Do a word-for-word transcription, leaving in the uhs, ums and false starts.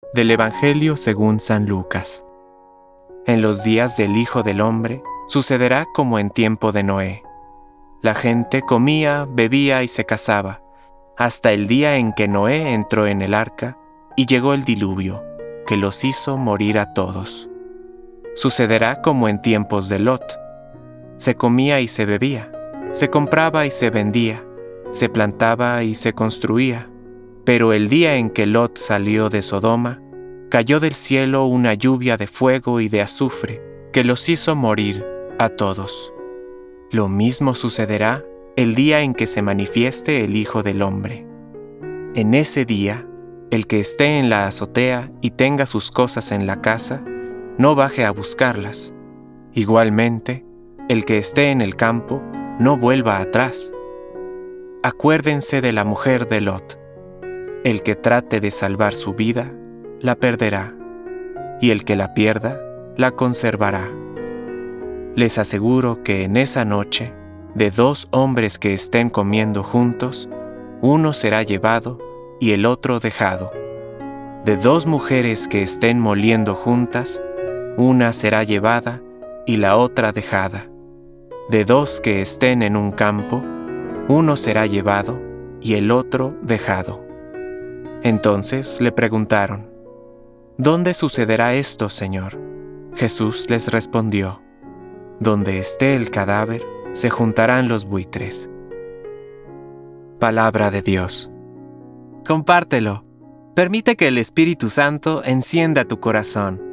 Del Evangelio según San Lucas. En los días del Hijo del Hombre sucederá como en tiempo de Noé. La gente comía, bebía y se casaba, hasta el día en que Noé entró en el arca y llegó el diluvio, que los hizo morir a todos. Sucederá como en tiempos de Lot. Se comía y se bebía, se compraba y se vendía, se plantaba y se construía. Pero el día en que Lot salió de Sodoma, cayó del cielo una lluvia de fuego y de azufre que los hizo morir a todos. Lo mismo sucederá el día en que se manifieste el Hijo del Hombre. En ese día, el que esté en la azotea y tenga sus cosas en la casa, no baje a buscarlas. Igualmente, el que esté en el campo, no vuelva atrás. Acuérdense de la mujer de Lot. El que trate de salvar su vida, la perderá, y el que la pierda, la conservará. Les aseguro que en esa noche, de dos hombres que estén comiendo juntos, uno será llevado y el otro dejado. De dos mujeres que estén moliendo juntas, una será llevada y la otra dejada. De dos que estén en un campo, uno será llevado y el otro dejado. Entonces le preguntaron: ¿Dónde sucederá esto, Señor? Jesús les respondió: Donde esté el cadáver, se juntarán los buitres. Palabra de Dios. Compártelo. Permite que el Espíritu Santo encienda tu corazón.